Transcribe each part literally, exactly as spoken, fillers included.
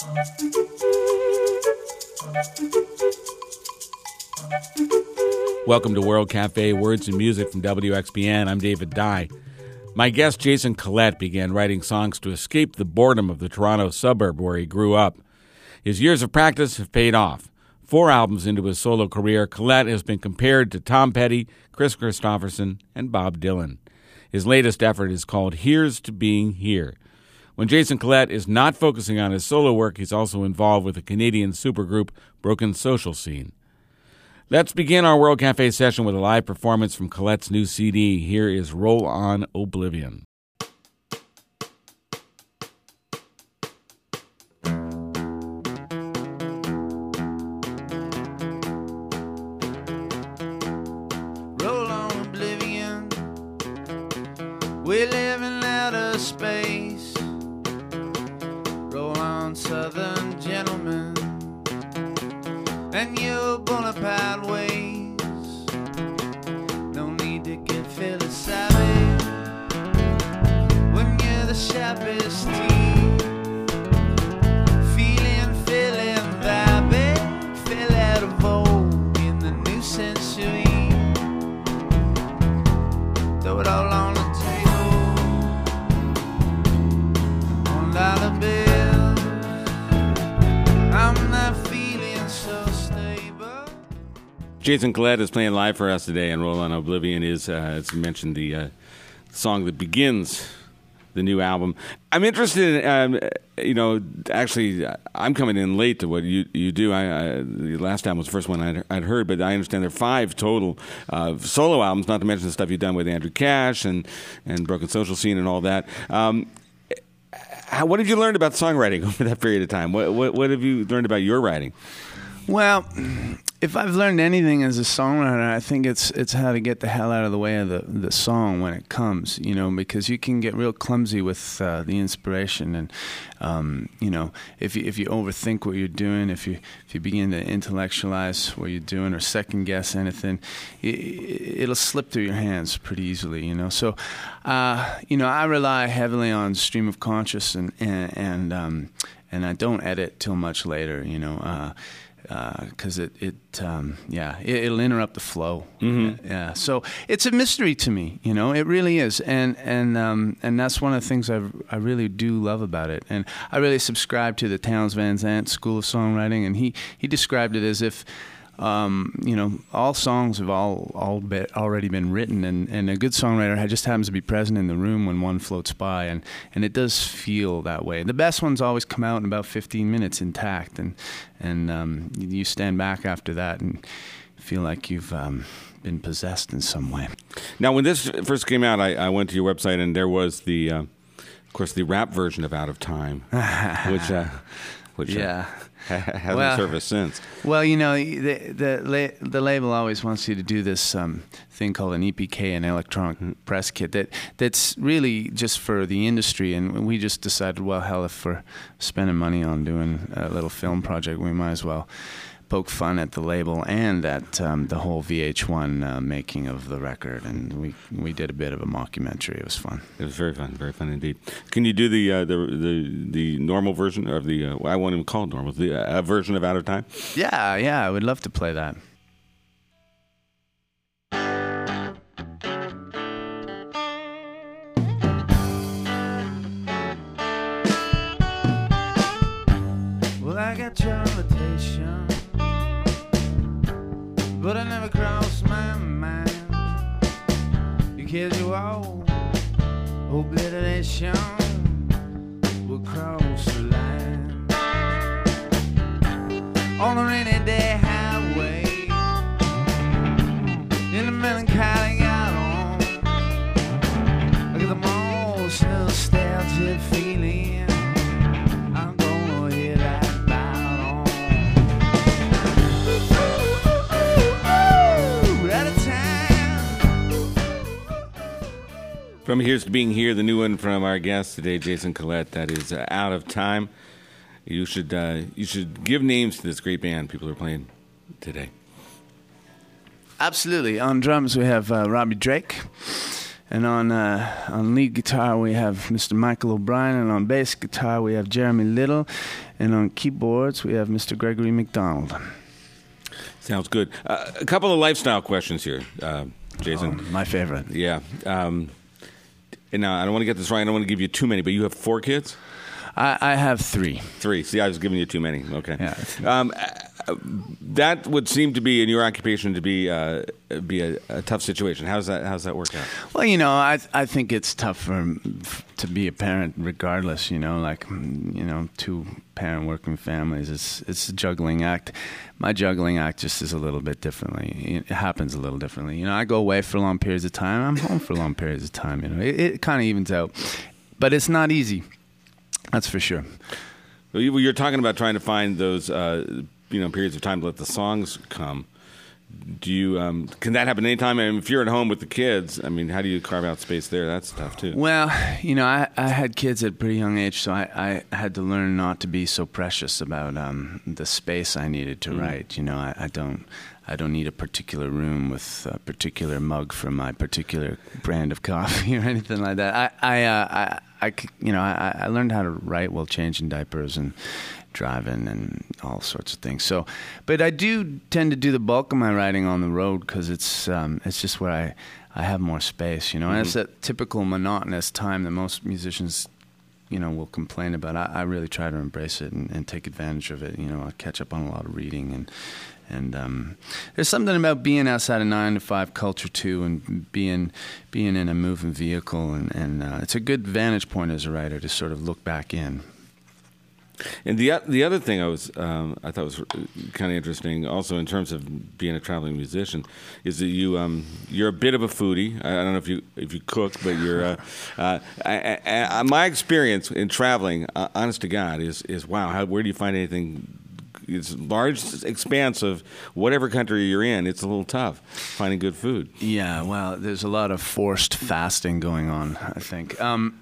Welcome to World Cafe, Words and Music from W X B N. I'm David Dye. My guest, Jason Collett, began writing songs to escape the boredom of the Toronto suburb where he grew up. His years of practice have paid off. Four albums into his solo career, Collett has been compared to Tom Petty, Chris Christopherson, and Bob Dylan. His latest effort is called Here's to Being Here. When Jason Collett is not focusing on his solo work, he's also involved with the Canadian supergroup Broken Social Scene. Let's begin our World Cafe session with a live performance from Collett's new C D. Here is Roll On Oblivion. Roll on oblivion. We live in outer space. Roll on, southern gentlemen, and your Bonaparte ways. No need to get philosophic when you're the sharpest team. Feeling, feeling, vibing, fell out of vogue in the new century. Throw it all on the table, on dollar bills. I'm not feeling so stable. Jason Collett is playing live for us today, and Roll On Oblivion is, uh, as you mentioned, the uh, song that begins the new album. I'm interested in, um, you know, actually, I'm coming in late to what you you do. I, I the last album was the first one I'd, I'd heard, but I understand there are five total uh, solo albums, not to mention the stuff you've done with Andrew Cash and, and Broken Social Scene and all that. Um, how, what have you learned about songwriting over that period of time? What, what, what have you learned about your writing? Well, if I've learned anything as a songwriter, I think it's it's how to get the hell out of the way of the, the song when it comes, you know, because you can get real clumsy with uh, the inspiration, and um, you know, if you if you overthink what you're doing, if you if you begin to intellectualize what you're doing or second guess anything, it, it'll slip through your hands pretty easily, you know. So, uh, you know, I rely heavily on stream of conscious, and and and, um, and I don't edit till much later, you know. Uh, because uh, it, it um, yeah, it, it'll interrupt the flow. Mm-hmm. Yeah, yeah, so it's a mystery to me, you know, it really is, and and um, and that's one of the things I I really do love about it, and I really subscribe to the Townes Van Zandt school of songwriting, and he he described it as if, um, you know, all songs have all all be, already been written, and, and a good songwriter just happens to be present in the room when one floats by, and, and it does feel that way. The best ones always come out in about fifteen minutes intact, and and um, you stand back after that and feel like you've um, been possessed in some way. Now, when this first came out, I, I went to your website, and there was the, uh, of course, the rap version of Out of Time, which, uh, which yeah. Uh, hasn't well, surfaced since. Well, you know, the the, la- the label always wants you to do this um, thing called an E P K, an electronic mm-hmm. press kit, that that's really just for the industry. And we just decided, well, hell, if we're spending money on doing a little film project, we might as well poke fun at the label and at um, the whole V H one uh, making of the record. And we we did a bit of a mockumentary. It was fun. It was very fun, very fun indeed. Can you do the uh, the, the the normal version of the? Uh, I won't even call it normal. The uh, version of Out of Time. Yeah, yeah, I would love to play that. Well, I got your invitation, but I never crossed my mind. You casual obliteration will cross the line on a rainy day highway in the melancholy autumn. I get the most nostalgic feeling. I'm gonna hit that bottom. Out of time. From Here's to Being Here, the new one from our guest today, Jason Collett. That is uh, Out of Time. You should uh, you should give names to this great band people are playing today. Absolutely. On drums we have uh, Robbie Drake, And on uh, on lead guitar we have Mister Michael O'Brien, and on bass guitar we have Jeremy Little, and on keyboards we have Mister Gregory McDonald. Sounds good. Uh, a couple of lifestyle questions here, uh, Jason. Oh, my favorite. Yeah. Um, and now I don't want to get this right. I don't want to give you too many, but you have four kids? I, I have three. Three. See, I was giving you too many. Okay. Yeah. Um, that would seem to be in your occupation to be uh, be a, a tough situation. How's that? How's that work out? Well, you know, I I think it's tough for to be a parent, regardless. You know, like you know, two parent working families. It's it's a juggling act. My juggling act just is a little bit differently. It happens a little differently. You know, I go away for long periods of time. I'm home for long periods of time. You know, it, it kind of evens out, but it's not easy. That's for sure. Well, you're talking about trying to find those, uh, you know, periods of time to let the songs come. Do you? Um, can that happen anytime? I mean, if you're at home with the kids, I mean, how do you carve out space there? That's tough too. Well, you know, I, I had kids at a pretty young age, so I, I had to learn not to be so precious about um, the space I needed to mm-hmm. write. You know, I, I don't. I don't need a particular room with a particular mug for my particular brand of coffee or anything like that. I, I, uh, I, I you know, I, I learned how to write while changing diapers and driving and all sorts of things. So, but I do tend to do the bulk of my writing on the road because it's, um, it's just where I, I have more space. You know, mm-hmm. and it's that typical monotonous time that most musicians, you know, will complain about. I, I really try to embrace it and, and take advantage of it. You know, I catch up on a lot of reading and. And um, there's something about being outside of nine to five culture too, and being being in a moving vehicle, and, and uh, it's a good vantage point as a writer to sort of look back in. And the the other thing I was um, I thought was kind of interesting, also in terms of being a traveling musician, is that you um, you're a bit of a foodie. I, I don't know if you if you cook, but you're. Uh, uh, I, I, I, my experience in traveling, uh, honest to God, is is wow. How, where do you find anything? It's large expanse of whatever country you're in. It's a little tough finding good food. Yeah, well, there's a lot of forced fasting going on, I think. Um,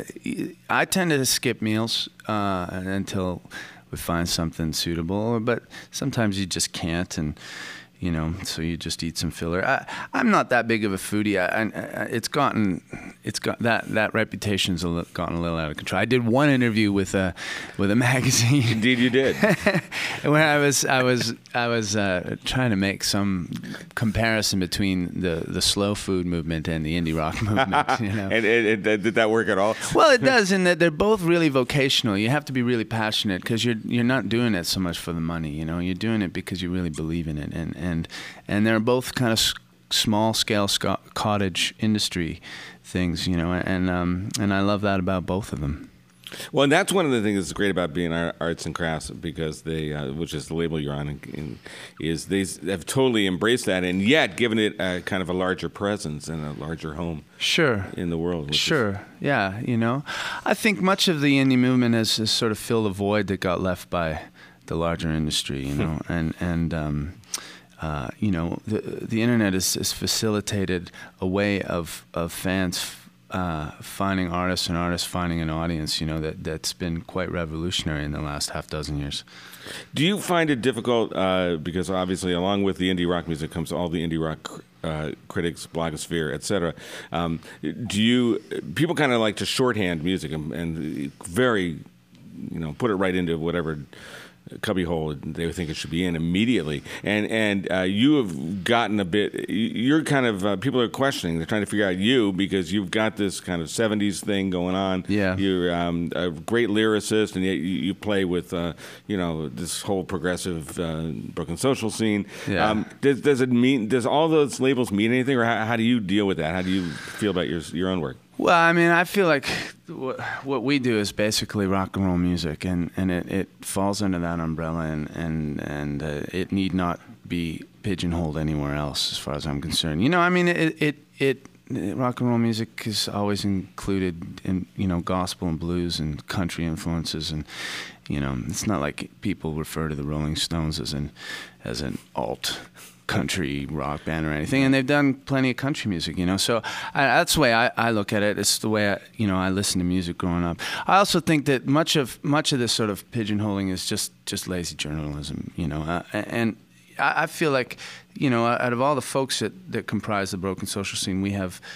I tend to skip meals uh, until we find something suitable, but sometimes you just can't, and you know, so you just eat some filler. I, I'm not that big of a foodie. I, I, it's gotten, it's got that that reputation's a li- gotten a little out of control. I did one interview with a with a magazine. Indeed, you did. Where I was I was I was uh, trying to make some comparison between the, the slow food movement and the indie rock movement. You know? and, and, and did that work at all? Well, it does, in that they're both really vocational. You have to be really passionate because you're you're not doing it so much for the money. You know, you're doing it because you really believe in it, and. and And and they're both kind of small scale sc- cottage industry things, you know, and um, and I love that about both of them. Well, and that's one of the things that's great about being arts and crafts, because they, uh, which is the label you're on, and, and is they have totally embraced that, and yet given it a, kind of a larger presence and a larger home. Sure. In the world. Sure. Is... Yeah. You know, I think much of the indie movement has, has sort of filled a void that got left by the larger industry. You know, and and. Um, Uh, you know, the the internet has, has facilitated a way of of fans uh, finding artists and artists finding an audience. You know, that that's been quite revolutionary in the last half dozen years. Do you find it difficult uh, because obviously, along with the indie rock music comes all the indie rock uh, critics, blogosphere, et cetera. Um, do you people kind of like to shorthand music and, and very, you know, put it right into whatever cubbyhole they think it should be in immediately, and and uh, you have gotten a bit. You're kind of uh, people are questioning. They're trying to figure out you because you've got this kind of seventies thing going on. Yeah, you're um, a great lyricist, and yet you, you play with uh, you know this whole progressive uh, Brooklyn social scene. Yeah. Um, does does it mean? Does all those labels mean anything, or how, how do you deal with that? How do you feel about your your own work? Well, I mean, I feel like what we do is basically rock and roll music, and, and it, it falls under that umbrella, and and, and uh, it need not be pigeonholed anywhere else, as far as I'm concerned. You know, I mean, it it, it rock and roll music is always included in, you know, gospel and blues and country influences, and you know, it's not like people refer to the Rolling Stones as an as an alt country rock band or anything, and they've done plenty of country music, you know. So I, that's the way I, I look at it. It's the way I, you know, I listen to music growing up. I also think that much of much of this sort of pigeonholing is just just lazy journalism, you know. Uh, and I, I feel like, you know, out of all the folks that, that comprise the Broken social scene, we have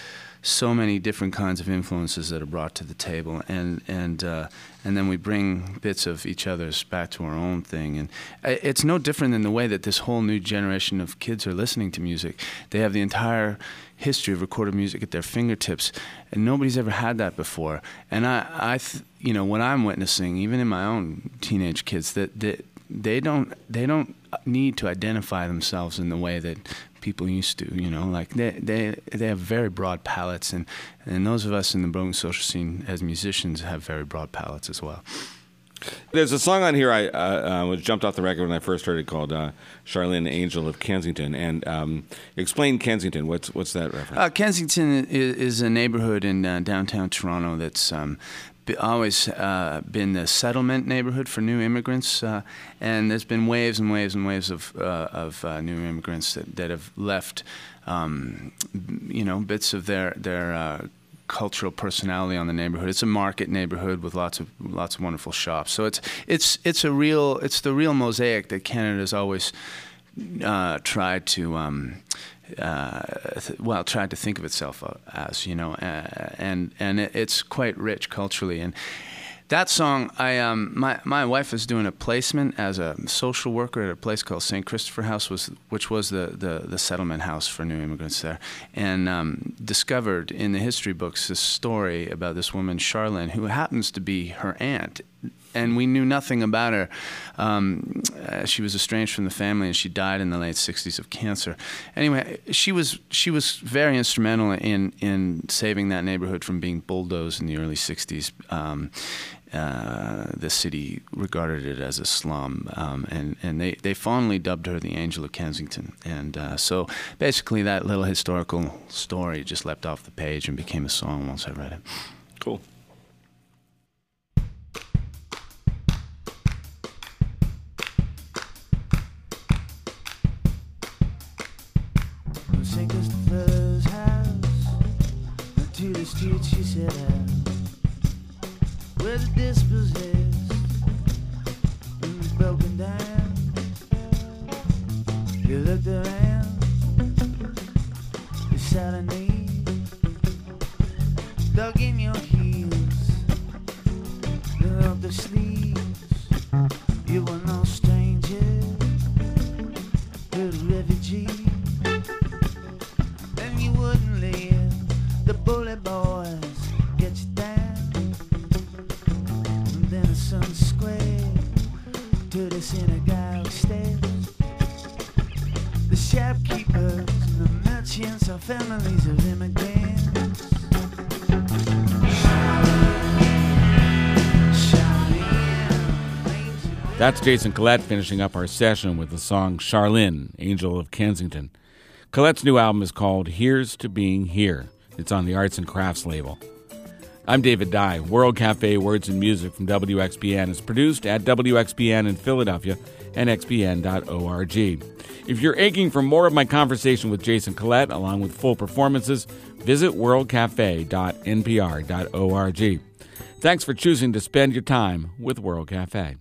so many different kinds of influences that are brought to the table, and and uh, and then we bring bits of each other's back to our own thing. And it's no different than the way that this whole new generation of kids are listening to music. They have the entire history of recorded music at their fingertips, and nobody's ever had that before. And I, I th- you know, what I'm witnessing, even in my own teenage kids, that, that they don't they don't need to identify themselves in the way that people used to. You know, like they they they have very broad palettes, and and those of us in the broken social scene as musicians have very broad palettes as well. There's a song on here I uh, uh, was jumped off the record when I first heard it called uh, "Charlene, Angel of Kensington," and um, explain Kensington. What's what's that reference? Uh, Kensington is, is a neighborhood in uh, downtown Toronto that's um, be, always uh, been the settlement neighborhood for new immigrants, uh, and there's been waves and waves and waves of uh, of uh, new immigrants that, that have left, um, you know, bits of their their. Uh, cultural personality on the neighborhood. It's a market neighborhood with lots of lots of wonderful shops. So it's it's it's a real it's the real mosaic that Canada's always uh, tried to um, uh, th- well tried to think of itself as, you know, uh, and and it, it's quite rich culturally. And that song, I um, my my wife was doing a placement as a social worker at a place called Saint Christopher House, was which was the, the, the settlement house for new immigrants there, and um, discovered in the history books this story about this woman Charlene, who happens to be her aunt. And we knew nothing about her. Um, uh, she was estranged from the family, and she died in the late sixties of cancer. Anyway, she was she was very instrumental in in saving that neighborhood from being bulldozed in the early sixties. Um, uh, the city regarded it as a slum, um, and and they, they fondly dubbed her the Angel of Kensington. And uh, so basically, that little historical story just leapt off the page and became a song once I read it. Cool. Saint Christopher's house, to the street she set out, where the dispossessed and broken down. You looked around, you saw a need, dug in your heels, you up the sleeves. You were no stranger to the refugee. You wouldn't leave the bully boys get you down. And then the sun squared to the synagogue steps. The shopkeepers and the merchants are families of immigrants. That's Jason Collett finishing up our session with the song Charlene, Angel of Kensington. Collette's new album is called Here's to Being Here. It's on the Arts and Crafts label. I'm David Dye. World Cafe Words and Music from W X B N is produced at W X B N in Philadelphia and x b n dot org. If you're aching for more of my conversation with Jason Collett, along with full performances, visit world cafe dot n p r dot org. Thanks for choosing to spend your time with World Cafe.